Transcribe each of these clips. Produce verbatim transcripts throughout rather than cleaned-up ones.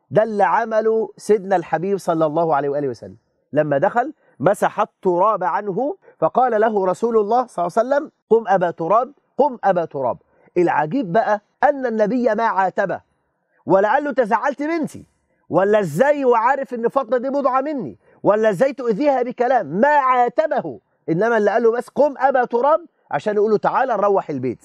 ده اللي عمله سيدنا الحبيب صلى الله عليه وآله وسلم. لما دخل مسح التراب عنه فقال له رسول الله صلى الله عليه وسلم قم أبا تراب، قم أبا تراب. العجيب بقى أن النبي ما عاتبه، ولعله تزعلت بنتي، ولا ازاي وعارف ان فاطمه دي بضعه مني، ولا ازاي تؤذيها بكلام، ما عاتبه، انما اللي قال له بس قم ابا تراب عشان يقول له تعالى نروح البيت.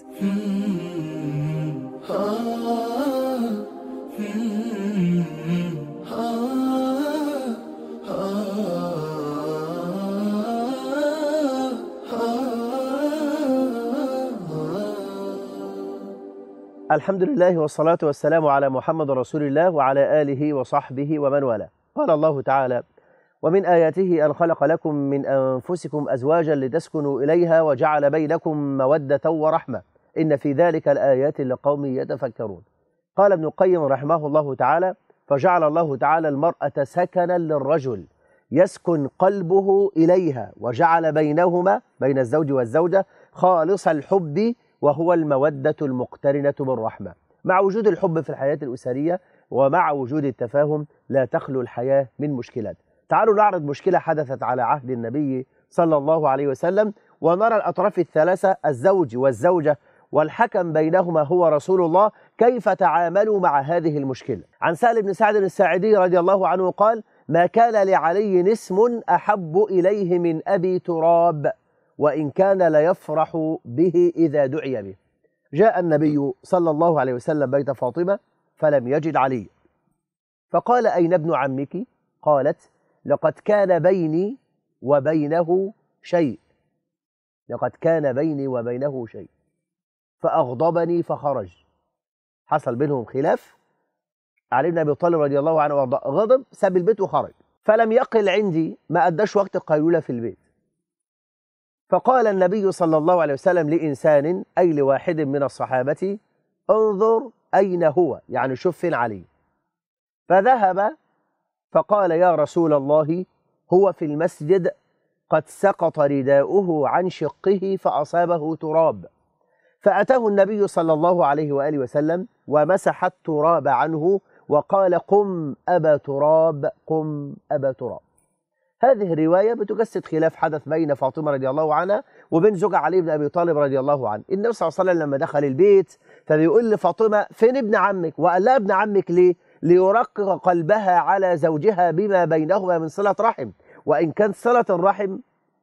الحمد لله والصلاة والسلام على محمد رسول الله وعلى آله وصحبه ومن والاه. قال الله تعالى: ومن آياته أن خلق لكم من أنفسكم أزواجا لتسكنوا إليها وجعل بينكم مودة ورحمة إن في ذلك الآيات لقوم يتفكرون. قال ابن القيم رحمه الله تعالى: فجعل الله تعالى المرأة سكنا للرجل يسكن قلبه إليها، وجعل بينهما بين الزوج والزوجة خالص الحب وهو المودة المقترنة بالرحمة. مع وجود الحب في الحياة الأسرية ومع وجود التفاهم لا تخلو الحياة من مشكلات. تعالوا نعرض مشكلة حدثت على عهد النبي صلى الله عليه وسلم ونرى الأطراف الثلاثة الزوج والزوجة والحكم بينهما هو رسول الله كيف تعاملوا مع هذه المشكلة. عن سهل بن سعد الساعدي رضي الله عنه قال: ما كان لعلي اسم أحب إليه من أبي تراب وإن كان ليفرح به إذا دعي به. جاء النبي صلى الله عليه وسلم بيت فاطمة فلم يجد علي، فقال: أين ابن عمك؟ قالت: لقد كان بيني وبينه شيء، لقد كان بيني وبينه شيء فأغضبني فخرج. حصل بينهم خلاف، علي بن أبي طالب رضي الله عنه وارضاه غضب، ساب البيت وخرج، فلم يقل عندي، ما أداش وقت القيلولة في البيت. فقال النبي صلى الله عليه وسلم لإنسان أي لواحد من الصحابة: انظر أين هو، يعني شوف فين علي. فذهب فقال: يا رسول الله هو في المسجد قد سقط رداؤه عن شقه فأصابه تراب. فأتاه النبي صلى الله عليه وآله وسلم ومسح التراب عنه وقال: قم أبا تراب، قم أبا تراب. هذه الرواية بتجسد خلاف حدث بين فاطمة رضي الله عنها وبين زوجها علي بن أبي طالب رضي الله عنه. النبي صلى الله عليه وسلم لما دخل البيت فبيقول لفاطمة: فين ابن عمك؟ وقال لها: ابن عمك ليه؟ ليرقق قلبها على زوجها بما بينهما من صلة رحم، وإن كانت صلة الرحم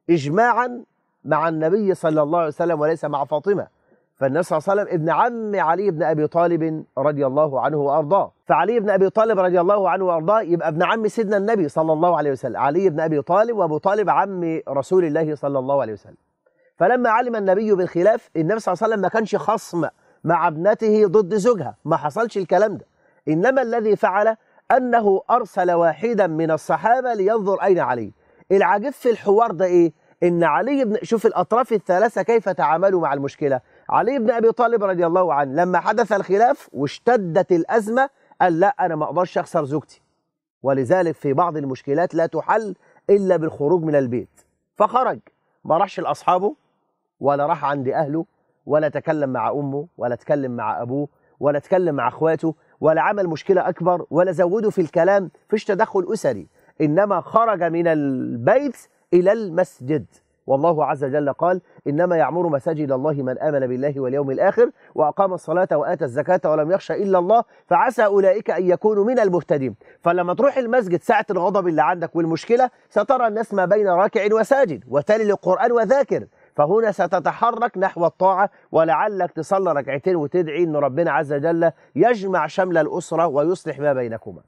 إجماعا مع النبي صلى الله عليه وسلم وليس مع فاطمة. فالنبي صلى الله عليه وسلم ابن عم علي بن أبي طالب رضي الله عنه وأرضاه، فعلي بن أبي طالب رضي الله عنه وأرضاه يبقى ابن عم سيدنا النبي صلى الله عليه وسلم، علي بن أبي طالب، وأبو طالب عم رسول الله صلى الله عليه وسلم. فلما علم النبي بالخلاف، النبي صلى الله عليه وسلم ما كانش خصم مع ابنته ضد زوجها، ما حصلش الكلام ده، إنما الذي فعل أنه أرسل واحدا من الصحابة لينظر أين علي. العجيب في الحوار ده إيه؟ إن علي بن، شوف الأطراف الثلاثة كيف تعاملوا مع المشكلة. علي بن أبي طالب رضي الله عنه لما حدث الخلاف واشتدت الأزمة قال: لا، أنا ما أقدرش أخسر زوجتي، ولذلك في بعض المشكلات لا تحل إلا بالخروج من البيت. فخرج، ما راحش لأصحابه ولا راح عند أهله ولا تكلم مع أمه ولا تكلم مع أبوه ولا تكلم مع أخواته ولا عمل مشكلة أكبر ولا زوده في الكلام، فيش تدخل أسري، إنما خرج من البيت إلى المسجد. والله عز وجل قال: إنما يعمر مساجد الله من آمن بالله واليوم الآخر وأقام الصلاة وآتى الزكاة ولم يخشى إلا الله فعسى أولئك أن يكونوا من المهتدين. فلما تروح المسجد ساعة الغضب اللي عندك والمشكلة سترى الناس ما بين راكع وساجد وتالي للقرآن وذاكر، فهنا ستتحرك نحو الطاعة ولعلك تصلي ركعتين وتدعي أن ربنا عز وجل يجمع شمل الأسرة ويصلح ما بينكما.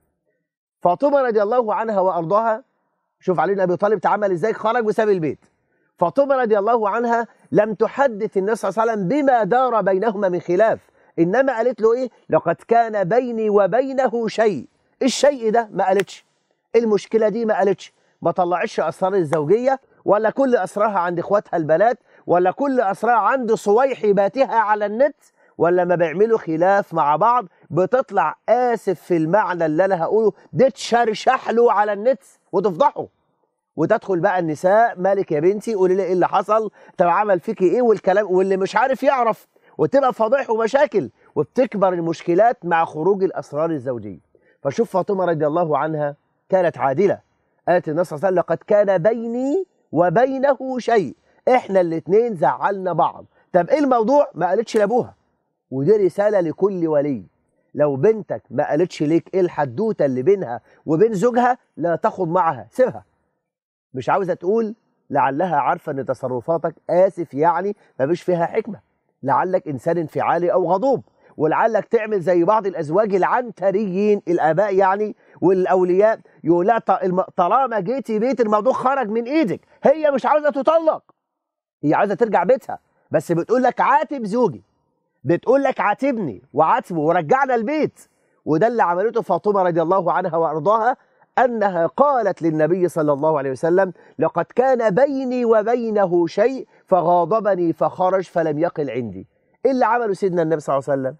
فاطمة رضي الله عنها وأرضاها، شوف علي بن أبي طالب تعامل إزاي، خرج وساب البيت. فاطمة رضي الله عنها لم تحدث النبي صلى الله عليه وسلم بما دار بينهما من خلاف، إنما قالت له إيه؟ لقد كان بيني وبينه شيء. الشيء ده ما قالتش، المشكلة دي ما قالتش، ما طلعتش أسرار الزوجية ولا كل أسرارها عند إخواتها البنات ولا كل أسرارها عند صويحباتها على النت، ولا ما بيعملوا خلاف مع بعض بتطلع آسف في المعنى اللي أنا هقوله دي تشرشح له على النت وتفضحه، وتدخل بقى النساء: مالك يا بنتي، قولي لي ايه اللي حصل، طب عمل فيكي ايه، والكلام، واللي مش عارف يعرف، وتبقى فضيح ومشاكل، وبتكبر المشكلات مع خروج الاسرار الزوجيه. فشوف فاطمة رضي الله عنها كانت عادلة، قالت للنبي صلى الله عليه وسلم لقد كان بيني وبينه شيء، احنا الاثنين زعلنا بعض. طب ايه الموضوع؟ ما قالتش لابوها. ودي رسالة لكل ولي، لو بنتك ما قالتش ليك ايه الحدوته اللي بينها وبين زوجها لا تاخد معها، سيبها. مش عاوزه تقول لعلها عارفه ان تصرفاتك اسف يعني ما فيش فيها حكمه، لعلك انسان انفعالي او غضوب، ولعلك تعمل زي بعض الازواج العنتريين الاباء يعني والاولياء، يقول لها طالما جيتي بيت الموضوع خرج من ايدك. هي مش عاوزه تطلق، هي عاوزه ترجع بيتها، بس بتقول لك عاتب زوجي، بتقول لك عاتبني وعاتبه ورجعنا البيت. وده اللي عملته فاطمه رضي الله عنها وارضاها، انها قالت للنبي صلى الله عليه وسلم لقد كان بيني وبينه شيء فغاضبني فخرج فلم يقل عندي. ايه اللي عمله سيدنا النبي صلى الله عليه وسلم؟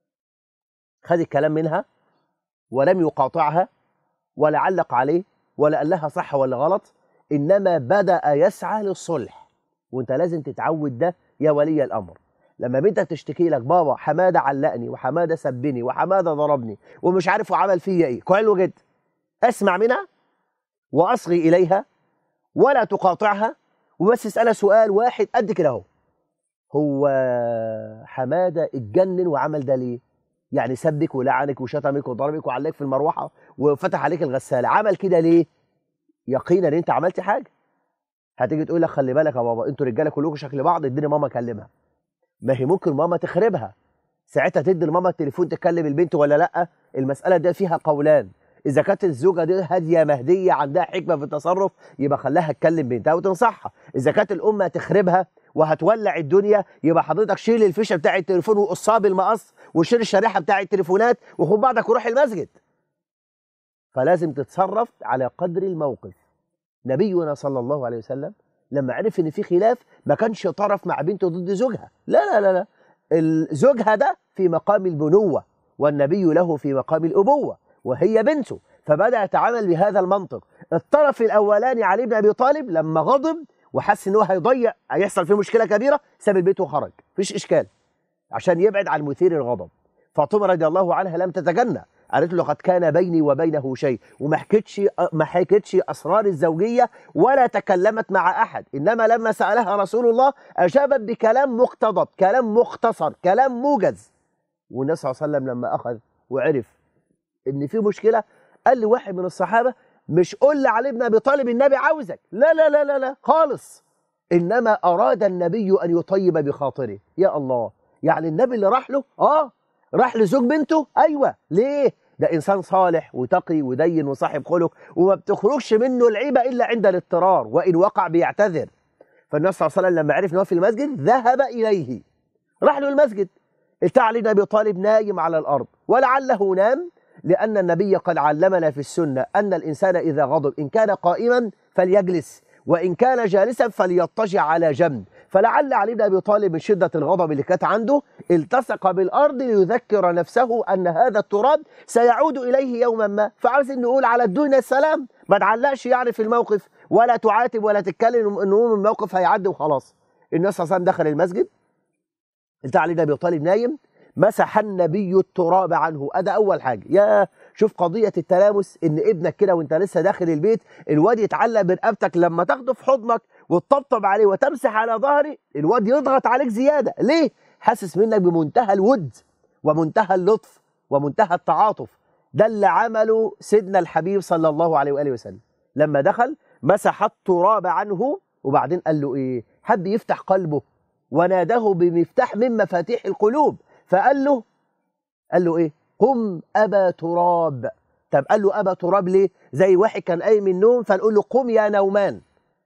خد الكلام منها ولم يقاطعها ولا علق عليه ولا قال لها صح ولا غلط، انما بدأ يسعى للصلح. وانت لازم تتعود ده يا ولي الامر. لما بنتك تشتكي لك بابا حماده علقني وحماده سبني وحماده ضربني ومش عارف وعمل فيا ايه، حلو جدا، اسمع منها واصغي اليها ولا تقاطعها، وبس اسالها سؤال واحد قد كده اهو، هو حماده اتجنن وعمل ده ليه؟ يعني سبك ولعنك وشتمك وضربك وعلقك في المروحه وفتح عليك الغساله، عمل كده ليه؟ يقينا ان انت عملت حاجه. هتيجي تقول لك خلي بالك يا بابا انتوا رجاله كلكم شكل بعض، اديني ماما اكلمها. ما هي ممكن ماما تخربها، ساعتها تدي لماما التليفون تكلم البنت ولا لا؟ المساله دي فيها قولان، اذا كانت الزوجه دي هاديه مهديه عندها حكمه في التصرف يبقى خليها تكلم بنتها وتنصحها، اذا كانت الام هتخربها وهتولع الدنيا يبقى حضرتك شيل الفيشه بتاع التليفون وقصها بالمقص وشيل الشريحه بتاع التليفونات وخد بعضك وروح المسجد. فلازم تتصرف على قدر الموقف. نبينا صلى الله عليه وسلم لما عرف ان في خلاف ما كانش طرف مع بنته ضد زوجها، لا لا لا لا، زوجها ده في مقام البنوه والنبي له في مقام الابوه وهي بنته، فبدأ يتعامل بهذا المنطق. الطرف الاولاني علي بن ابي طالب لما غضب وحس ان هو هيضيع هيحصل فيه مشكله كبيره ساب البيت وخرج، مفيش اشكال، عشان يبعد عن مثير الغضب. فاطمه رضي الله عنها لم تتجنى، قالت له لقد كان بيني وبينه شيء، وما حكتش ما حكتش اسرار الزوجيه ولا تكلمت مع احد، انما لما سالها رسول الله اجابت بكلام مقتضب، كلام مختصر، كلام موجز. والنبي صلى الله عليه وسلم لما اخذ وعرف ان في مشكله قال لي واحد من الصحابه مش قول لعلي بن ابي طالب النبي عاوزك، لا لا لا لا لا خالص، انما اراد النبي ان يطيب بخاطره. يا الله، يعني النبي اللي راح له اه راح لزوج بنته؟ ايوه، ليه؟ ده انسان صالح وتقي ودين وصاحب خلق وما بتخرجش منه العيبه الا عند الاضطرار، وان وقع بيعتذر. فالنبي صلى الله عليه وسلم لما عرف ان هو في المسجد ذهب اليه، راح له المسجد، التقى علي بن ابي طالب نايم على الارض، ولعله نام لان النبي قد علمنا في السنه ان الانسان اذا غضب ان كان قائما فليجلس وان كان جالسا فليضطجع على جنب. فلعل علي بن ابي طالب من شده الغضب اللي كانت عنده التصق بالارض ليذكر نفسه ان هذا التراب سيعود اليه يوما ما، فعاوز نقول على الدنيا السلام، ما تعلقش يعني في الموقف ولا تعاتب ولا تتكلم انه الموقف هيعدي وخلاص. النبي صلى الله عليه وسلم دخل المسجد، التقى علي بن ابي طالب نايم، مسح النبي التراب عنه. ادي اول حاجه. يا شوف قضيه التلامس، ان ابنك كده وانت لسه داخل البيت الواد يتعلق برقبتك، لما تاخده في حضنك وتطبطب عليه وتمسح على ظهري الواد يضغط عليك زياده، ليه؟ حاسس منك بمنتهى الود ومنتهى اللطف ومنتهى التعاطف. ده اللي عمله سيدنا الحبيب صلى الله عليه واله وسلم، لما دخل مسح التراب عنه وبعدين قال له ايه؟ حب يفتح قلبه وناداه بمفتاح من مفاتيح القلوب، فقال له قال له ايه؟ قم ابا تراب. طب قال له ابا تراب ليه؟ زي واحد كان قايم من النوم فنقول له قم يا نومان،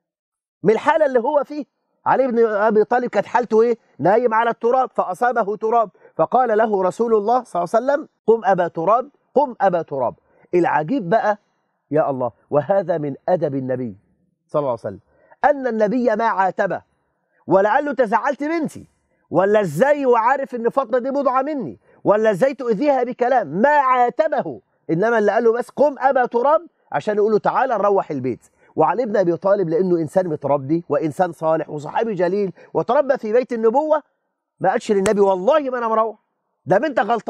من الحاله اللي هو فيه. علي بن ابي طالب كانت حالته ايه؟ نايم على التراب فاصابه تراب، فقال له رسول الله صلى الله عليه وسلم قم ابا تراب، قم ابا تراب. العجيب بقى يا الله، وهذا من ادب النبي صلى الله عليه وسلم، ان النبي ما عاتبه ولعله تزعلت بنتي، ولا ازاي وعارف ان فاطمه دي بضعه مني، ولا ازاي تؤذيها بكلام، ما عاتبه، انما اللي قال له بس قم ابا تراب عشان يقول له تعالى نروح البيت. وعلي بن ابي طالب لانه انسان متربي وانسان صالح وصحابي جليل وتربى في بيت النبوه، ما قالش للنبي والله ما انا مروح، ده بنتك غلطانه،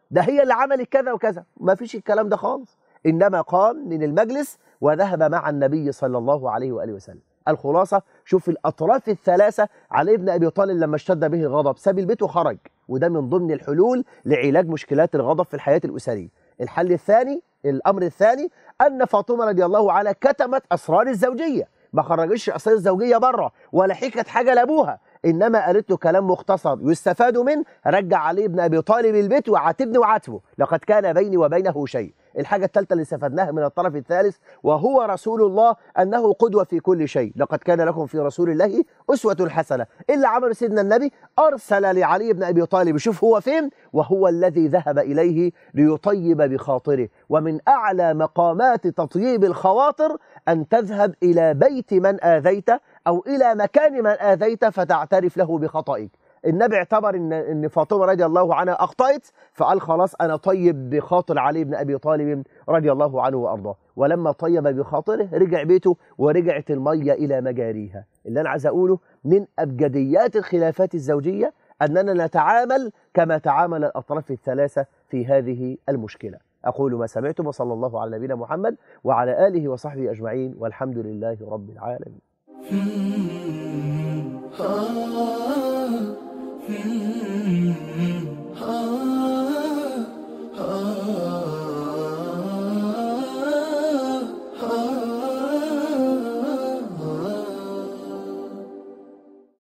ده هي اللي عملت كذا وكذا، ما فيش الكلام ده خالص. إنما قام من المجلس وذهب مع النبي صلى الله عليه وآله وسلم. الخلاصة، شوف الأطراف الثلاثة. علي بن أبي طالب لما اشتد به الغضب ساب البيت وخرج، وده من ضمن الحلول لعلاج مشكلات الغضب في الحياة الأسرية. الحل الثاني، الأمر الثاني، أن فاطمة رضي الله عنها كتمت أسرار الزوجية، ما خرجتش أسرار الزوجية بره ولا حكت حاجة لأبوها، إنما قالت له كلام مختصر يستفاد منه. رجع علي بن أبي طالب البيت وعاتبني وعاتبه، لقد كان بيني وبينه شيء. الحاجة الثالثة اللي استفدناها من الطرف الثالث وهو رسول الله أنه قدوة في كل شيء، لقد كان لكم في رسول الله أسوة حسنة. إلا عمل سيدنا النبي أرسل لعلي بن أبي طالب، شوف هو فين، وهو الذي ذهب إليه ليطيب بخاطره. ومن أعلى مقامات تطييب الخواطر أن تذهب إلى بيت من آذيت أو إلى مكان من آذيت فتعترف له بخطئك. النبي اعتبر ان ان فاطمه رضي الله عنها اخطأت، فقال خلاص انا طيب بخاطر علي بن ابي طالب رضي الله عنه وارضاه. ولما طيب بخاطره رجع بيته ورجعت الميه الى مجاريها. اللي انا عايز اقوله من ابجديات الخلافات الزوجيه اننا نتعامل كما تعامل الاطراف الثلاثه في هذه المشكله. اقول ما سمعتم، وصلى الله على نبينا محمد وعلى اله وصحبه اجمعين، والحمد لله رب العالمين. Hmm